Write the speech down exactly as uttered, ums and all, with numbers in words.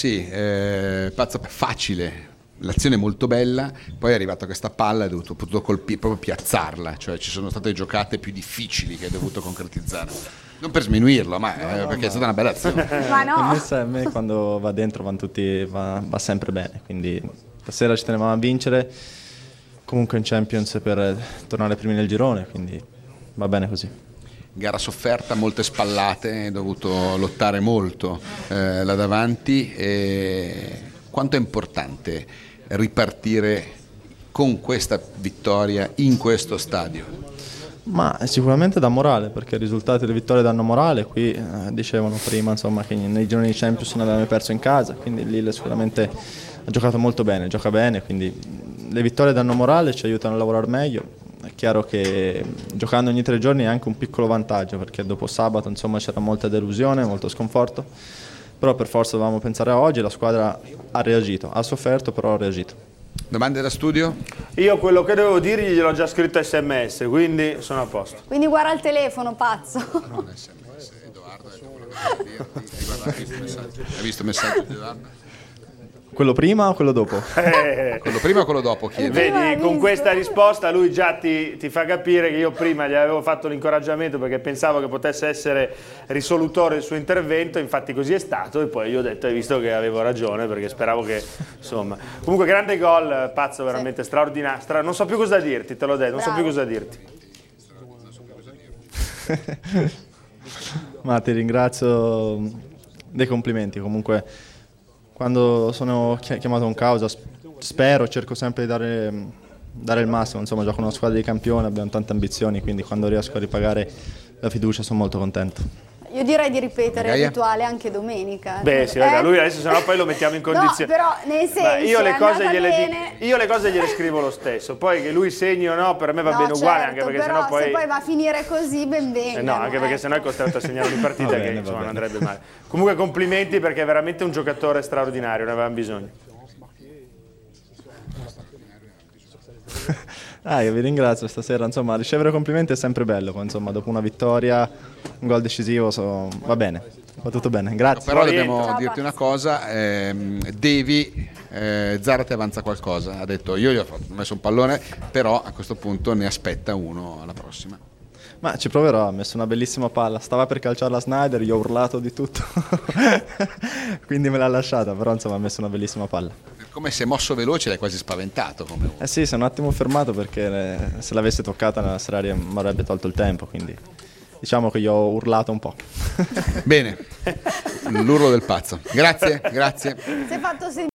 Sì, eh, Pazzo facile, l'azione è molto bella, poi è arrivata questa palla e hai dovuto, potuto colpire, proprio piazzarla, cioè ci sono state giocate più difficili che hai dovuto concretizzare. Non per sminuirlo, ma no, eh, no, perché ma... è stata una bella azione. Ma no! A me, a me quando va dentro vanno tutti, va, va sempre bene, quindi stasera ci tenevamo a vincere, comunque in Champions per tornare primi nel girone, quindi va bene così. Gara sofferta, molte spallate, hai dovuto lottare molto eh, là davanti. E quanto è importante ripartire con questa vittoria in questo stadio? Ma sicuramente dà morale, perché i risultati delle vittorie danno morale. Qui eh, dicevano prima insomma, che nei gironi di Champions non avevamo perso in casa, quindi Lille sicuramente ha giocato molto bene, gioca bene, quindi le vittorie danno morale, ci aiutano a lavorare meglio. È chiaro che giocando ogni tre giorni è anche un piccolo vantaggio, perché dopo sabato insomma c'era molta delusione, molto sconforto, però per forza dovevamo pensare a oggi, la squadra ha reagito, ha sofferto però ha reagito. Domande da studio? Io quello che devo dirgli gliel'ho già scritto sms, quindi sono a posto. Quindi guarda il telefono, pazzo. Non sms, Edoardo è quello che devo dirti. Hai guardato, hai visto il messaggio? Hai visto il messaggio di Edoardo? Quello prima o quello dopo? Eh, Quello prima o quello dopo? Chiedi. Vedi, con questa risposta lui già ti, ti fa capire che io prima gli avevo fatto l'incoraggiamento perché pensavo che potesse essere risolutore il suo intervento, infatti così è stato, e poi io ho detto hai visto che avevo ragione perché speravo che insomma. Comunque grande gol, Pazzo, veramente sì. straordinario, stra... non so più cosa dirti, te l'ho detto, non Bravo. so più cosa dirti. Ma ti ringrazio dei complimenti, comunque quando sono chiamato in causa spero, cerco sempre di dare, dare il massimo, insomma gioco una squadra di campione, abbiamo tante ambizioni, quindi quando riesco a ripagare la fiducia sono molto contento. Io direi di ripetere Gaia? il rituale anche domenica. Beh sì, eh? lui adesso sennò poi lo mettiamo in condizione. No, però nel senso io le, cose gliele bene. di, io le cose gliele scrivo lo stesso, poi che lui segni o no per me va no, bene uguale, certo, anche perché però sennò poi... se poi va a finire così ben venga. Eh no, anche perché ecco. sennò è costretto a segnare una partita bene, che insomma, non bene. andrebbe male. Comunque complimenti perché è veramente un giocatore straordinario, ne avevamo bisogno. Ah, io vi ringrazio stasera, insomma ricevere complimenti è sempre bello, poi, insomma dopo una vittoria, un gol decisivo, so, va bene, va tutto bene, grazie. Però dobbiamo Ciao, dirti una cosa, ehm, devi, eh, Zarate avanza qualcosa, ha detto io gli ho, fatto, ho messo un pallone, però a questo punto ne aspetta uno alla prossima. Ma ci proverò, ha messo una bellissima palla, stava per calciarla Snyder, gli ho urlato di tutto, quindi me l'ha lasciata, però insomma ha messo una bellissima palla. Come si è mosso veloce, l'hai quasi spaventato come uno. Eh sì, sono un attimo fermato perché eh, se l'avesse toccata Seraria mi avrebbe tolto il tempo, quindi diciamo che gli ho urlato un po'. Bene, l'urlo del pazzo. Grazie, grazie. Si è fatto sentire.